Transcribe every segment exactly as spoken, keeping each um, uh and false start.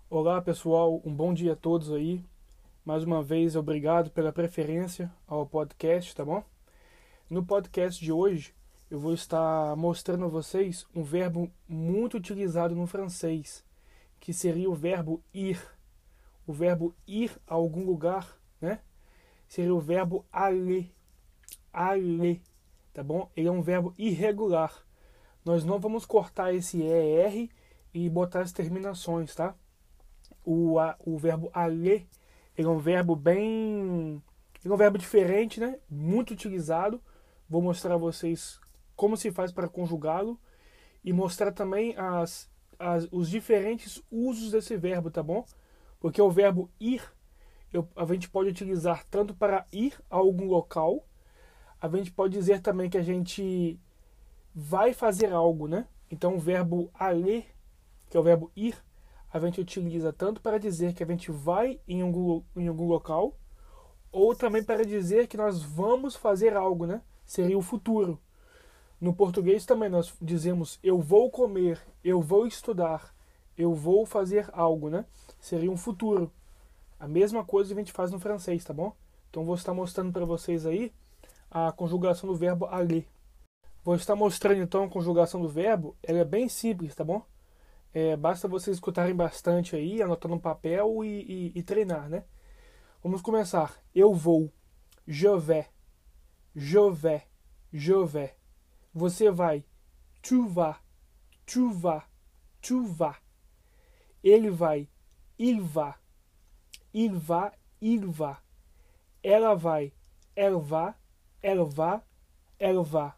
Olá pessoal, um bom dia a todos aí. Mais uma vez, obrigado pela preferência ao podcast, tá bom? No podcast de hoje, eu vou estar mostrando a vocês um verbo muito utilizado no francês, que seria o verbo ir. O verbo ir a algum lugar, né? Seria o verbo aller. Aller, tá bom? Ele é um verbo irregular. Nós não vamos cortar esse er e botar as terminações, tá? O, a, o verbo aller, ele é um verbo bem... Ele é um verbo diferente, né? Muito utilizado. Vou mostrar a vocês como se faz para conjugá-lo e mostrar também as, as, os diferentes usos desse verbo, tá bom? Porque o verbo ir, eu, a gente pode utilizar tanto para ir a algum local, a gente pode dizer também que a gente vai fazer algo, né? Então o verbo aller, que é o verbo ir, a gente utiliza tanto para dizer que a gente vai em algum, em algum local, ou também para dizer que nós vamos fazer algo, né? Seria o futuro. No português também nós dizemos eu vou comer, eu vou estudar, eu vou fazer algo, né? Seria um futuro. A mesma coisa que a gente faz no francês, tá bom? Então vou estar mostrando para vocês aí a conjugação do verbo aller. Vou estar mostrando então a conjugação do verbo. Ela é bem simples, tá bom? É, basta vocês escutarem bastante aí, anotar no papel e, e, e treinar, né? Vamos começar. Eu vou. Je vais. Je vais. Je vais. Você vai. Tu vas. Tu vas. Tu vas. Ele vai. Il va. Il va. Il va. Ela vai. Elle va. Elle va. Elle va.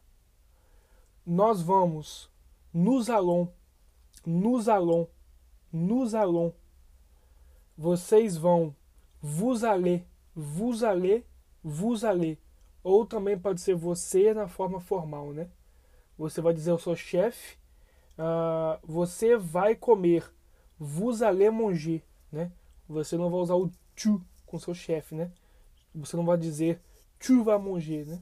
Nós vamos. Nous allons. Nous allons. Nous allons. Vocês vão. Vous allez. Vous allez. Vous allez. Ou também pode ser você na forma formal, né? Você vai dizer eu sou chefe. Uh, você vai comer. Vous allez manger, né? Você não vai usar o tu com seu chefe, né? Você não vai dizer tu vas manger, né?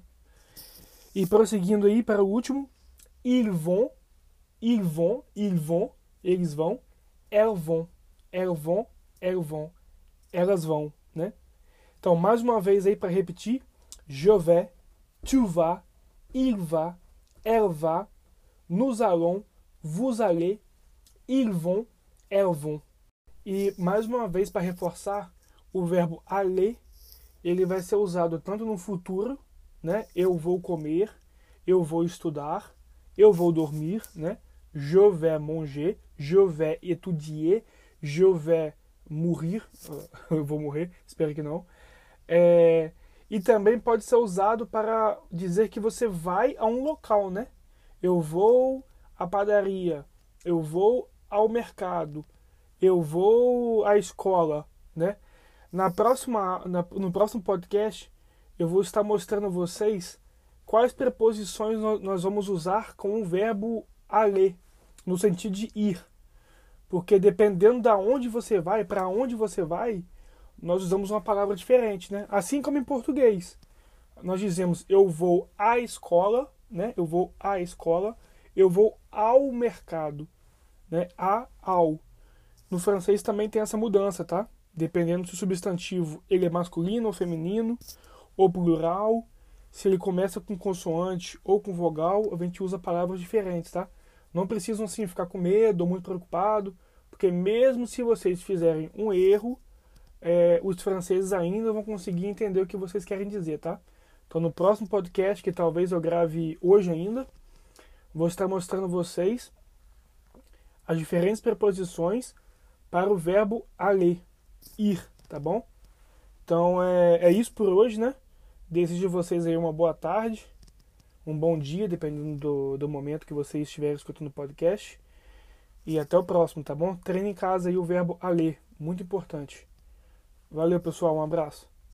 E prosseguindo aí para o último. Ils vont. Ils vont, ils vont, eles vão, elles vont, elles vont, elles vont, elas vão, né? Então, mais uma vez aí para repetir, je vais, tu vas, il va, elle va, nous allons, vous allez, ils vont, elles vont. E mais uma vez para reforçar, o verbo aller, ele vai ser usado tanto no futuro, né? Eu vou comer, eu vou estudar, eu vou dormir, né? Je vais manger, je vais étudier, je vais mourir, eu vou morrer, espero que não. É, e também pode ser usado para dizer que você vai a um local, né? Eu vou à padaria, eu vou ao mercado, eu vou à escola, né? Na próxima, na, no próximo podcast, eu vou estar mostrando a vocês quais preposições nós vamos usar com o verbo aller, no sentido de ir. Porque dependendo da onde você vai, para onde você vai, nós usamos uma palavra diferente, né? Assim como em português. Nós dizemos eu vou à escola, né? Eu vou à escola, eu vou ao mercado, né? A, ao. No francês também tem essa mudança, tá? Dependendo se o substantivo ele é masculino ou feminino, ou plural, se ele começa com consoante ou com vogal, a gente usa palavras diferentes, tá? Não precisam assim ficar com medo ou muito preocupado, porque mesmo se vocês fizerem um erro, é, os franceses ainda vão conseguir entender o que vocês querem dizer, tá? Então no próximo podcast, que talvez eu grave hoje ainda, vou estar mostrando a vocês as diferentes preposições para o verbo aller, ir, tá bom? Então é, é isso por hoje, né? Desejo a vocês aí uma boa tarde, um bom dia, dependendo do, do momento que vocês estiverem escutando o podcast. E até o próximo, tá bom? Treine em casa aí o verbo aller, muito importante. Valeu, pessoal, um abraço.